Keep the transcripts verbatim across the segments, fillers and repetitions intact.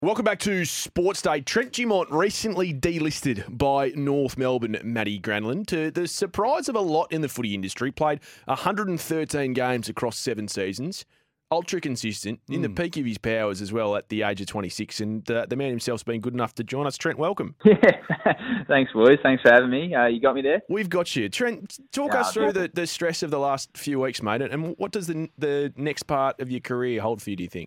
Welcome back to Sports Day. Trent Dumont recently delisted by North Melbourne Matty Granlund to the surprise of a lot in the footy industry. Played one hundred thirteen games across seven seasons. Ultra consistent, in mm. the peak of his powers as well at the age of twenty-six. And uh, the man himself's been good enough to join us. Trent, welcome. Yeah, thanks, boys. Thanks for having me. Uh, you got me there? We've got you. Trent, talk uh, us through the, the stress of the last few weeks, mate. And what does the, the next part of your career hold for you, do you think?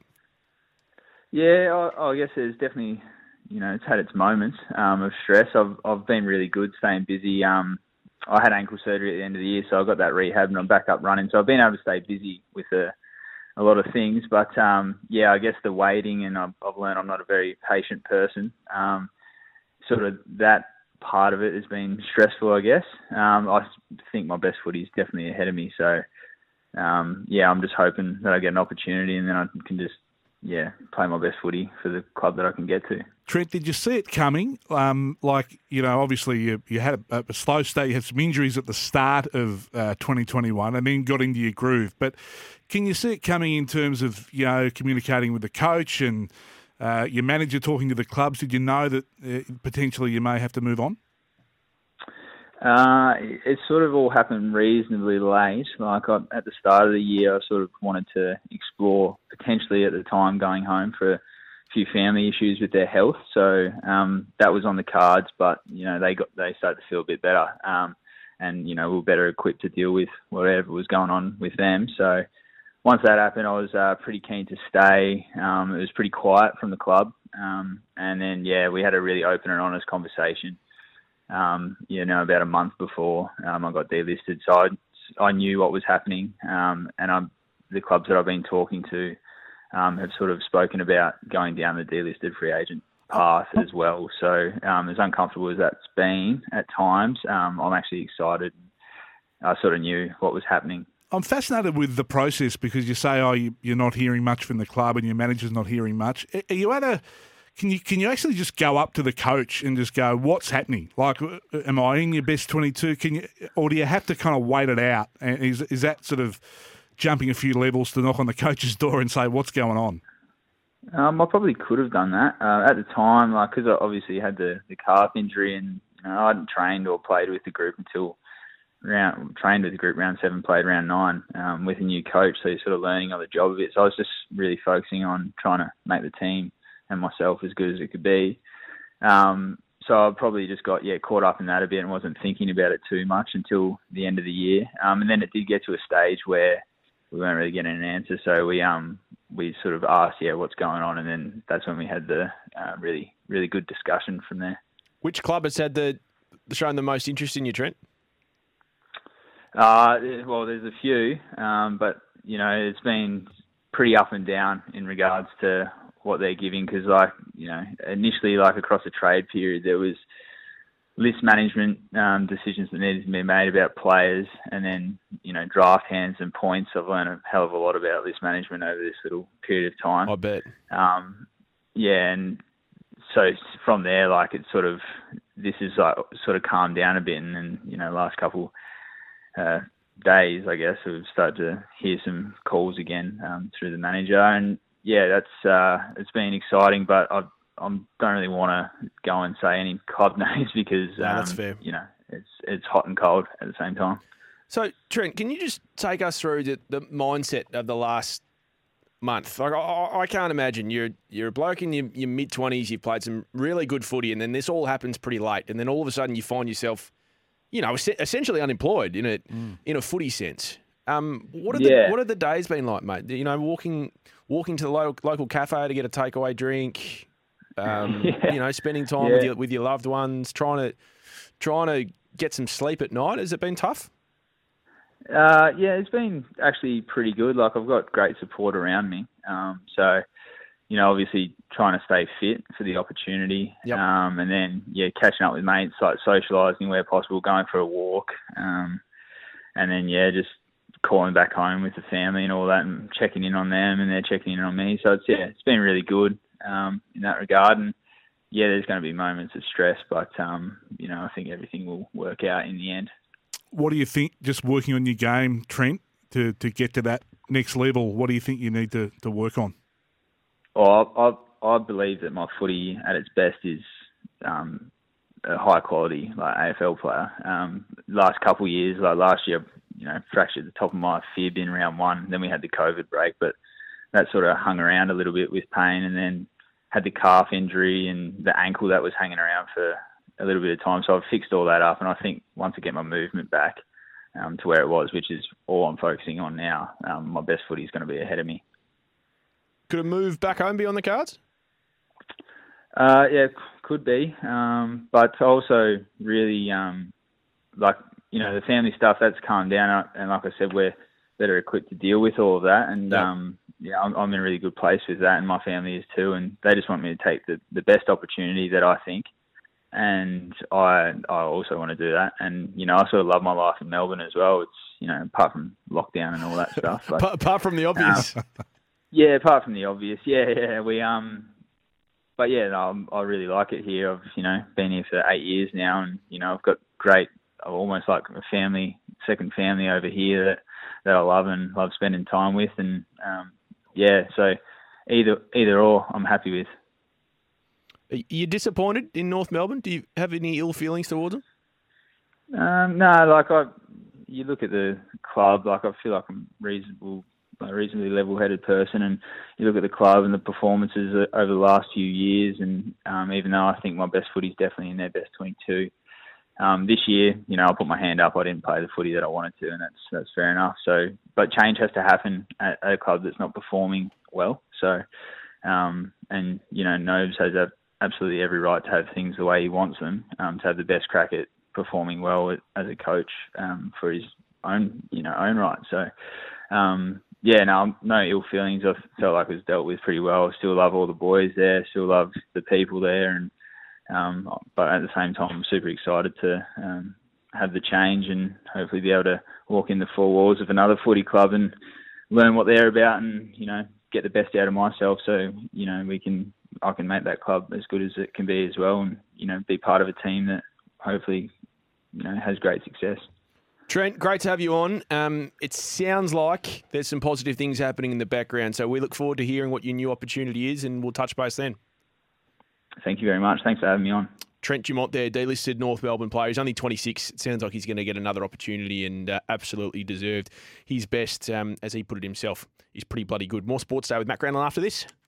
Yeah, I, I guess there's definitely, you know, it's had its moments um, of stress. I've I've been really good, staying busy. Um, I had ankle surgery at the end of the year, so I got that rehab and I'm back up running. So I've been able to stay busy with a, a lot of things. But, um, yeah, I guess the waiting, and I've, I've learned I'm not a very patient person. Um, sort of that part of it has been stressful, I guess. Um, I think my best footy is definitely ahead of me. So, um, yeah, I'm just hoping that I get an opportunity and then I can just, yeah, play my best footy for the club that I can get to. Trent, did you see it coming? Um, like, you know, obviously you, you had a, a slow start. You had some injuries at the start of uh, twenty twenty-one and then got into your groove. But can you see it coming in terms of, you know, communicating with the coach and uh, your manager, talking to the clubs? Did you know that uh, potentially you may have to move on? Uh, it sort of all happened reasonably late. Like I, at the start of the year, I sort of wanted to explore potentially at the time going home for a few family issues with their health. So um, that was on the cards, but you know they got they started to feel a bit better, um, and you know we were better equipped to deal with whatever was going on with them. So once that happened, I was uh, pretty keen to stay. Um, it was pretty quiet from the club, um, and then yeah, we had a really open and honest conversation. Um, you know, about a month before um, I got delisted. So I, I knew what was happening, um, and I'm, the clubs that I've been talking to um, have sort of spoken about going down the delisted free agent path as well. So um, as uncomfortable as that's been at times, um, I'm actually excited. I sort of knew what was happening. I'm fascinated with the process because you say, oh, you, you're not hearing much from the club and your manager's not hearing much. Are you at a... Can you can you actually just go up to the coach and just go, what's happening? Like, am I in your best twenty-two? Can you, or do you have to kind of wait it out? And is is that sort of jumping a few levels to knock on the coach's door and say, what's going on? Um, I probably could have done that uh, at the time, like because I obviously had the, the calf injury, and you know, I hadn't trained or played with the group until round trained with the group round seven, played round nine um, with a new coach. So you're sort of learning on the job a bit. So I was just really focusing on trying to make the team and myself as good as it could be. Um, so I probably just got yeah caught up in that a bit and wasn't thinking about it too much until the end of the year. Um, and then it did get to a stage where we weren't really getting an answer. So we um we sort of asked yeah what's going on, and then that's when we had the uh, really really good discussion from there. Which club has had the shown the most interest in you, Trent? Uh, well, there's a few, um, but you know it's been pretty up and down in regards to what they're giving, because like you know initially like across the trade period there was list management um, decisions that needed to be made about players, and then you know draft hands and points. I've learned a hell of a lot about list management over this little period of time. I bet. Um, yeah, and so from there, like it's sort of this is like sort of calmed down a bit, and then you know last couple uh, days I guess we've started to hear some calls again um, through the manager. And yeah, that's uh, it's been exciting, but I I don't really want to go and say any club names because no, um, that's fair. You know it's it's hot and cold at the same time. So Trent, can you just take us through the, the mindset of the last month? Like I, I can't imagine you're you're a bloke in your, your mid twenties. You've played some really good footy, and then this all happens pretty late, and then all of a sudden you find yourself, you know, essentially unemployed in a mm. in a footy sense. Um, what are yeah. the what have the days been like, mate? You know, walking walking to the local, local cafe to get a takeaway drink, um, yeah. you know, spending time yeah. with your with your loved ones, trying to trying to get some sleep at night. Has it been tough? Uh, yeah, it's been actually pretty good. Like I've got great support around me. Um, so, you know, obviously trying to stay fit for the opportunity. Yep. Um, and then, yeah, catching up with mates, like socialising where possible, going for a walk. Um, and then, yeah, just calling back home with the family and all that and checking in on them and they're checking in on me. So, it's yeah, it's been really good um, in that regard. And, yeah, there's going to be moments of stress, but, um, you know, I think everything will work out in the end. What do you think, just working on your game, Trent, to, to get to that next level, what do you think you need to, to work on? Oh, I, I believe that my footy at its best is um, a high quality like A F L player. Um, last couple of years, like last year, you know, fractured the top of my fib in round one. Then we had the COVID break, but that sort of hung around a little bit with pain, and then had the calf injury and the ankle that was hanging around for a little bit of time. So I've fixed all that up, and I think once I get my movement back um, to where it was, which is all I'm focusing on now, um, my best footy is going to be ahead of me. Could a move back home be on the cards? Uh, yeah, could be. Um, but also really, um, like, you know, the family stuff, that's calmed down. And like I said, we're better equipped to deal with all of that. And, yeah, um, yeah I'm, I'm in a really good place with that, and my family is too. And they just want me to take the, the best opportunity that I think. And I I also want to do that. And, you know, I sort of love my life in Melbourne as well. It's, you know, apart from lockdown and all that stuff. But, apart from the obvious. Um, yeah, apart from the obvious. Yeah, yeah. We, um, but yeah, no, I really like it here. I've, you know, been here for eight years now, and, you know, I've got great, almost like a family, second family over here that, that I love and love spending time with. And, um, yeah, so either, either or I'm happy with. Are you disappointed in North Melbourne? Do you have any ill feelings towards them? Um, no, like I, you look at the club, like I feel like I'm reasonable, a reasonably level-headed person, and you look at the club and the performances over the last few years, and um, even though I think my best footy is definitely in their best twenty-two, um, this year, you know, I put my hand up. I didn't play the footy that I wanted to, and that's that's fair enough. So, but change has to happen at, at a club that's not performing well. So, um, and you know, Nobes has a absolutely every right to have things the way he wants them, um, to have the best crack at performing well as a coach um, for his own, you know, own right. So, um, yeah, no, no ill feelings. I felt like it was dealt with pretty well. I still love all the boys there, still love the people there, and um, but at the same time, I'm super excited to um, have the change and hopefully be able to walk in the four walls of another footy club and learn what they're about, and, you know, get the best out of myself. So, you know, we can. I can make that club as good as it can be as well, and, you know, be part of a team that hopefully, you know, has great success. Trent, great to have you on. Um, it sounds like there's some positive things happening in the background, so we look forward to hearing what your new opportunity is, and we'll touch base then. Thank you very much. Thanks for having me on. Trent Dumont there, delisted North Melbourne player. He's only twenty-six. It sounds like he's going to get another opportunity, and uh, absolutely deserved. His best, um, as he put it himself, is pretty bloody good. More Sports Day with Matt Granlund after this.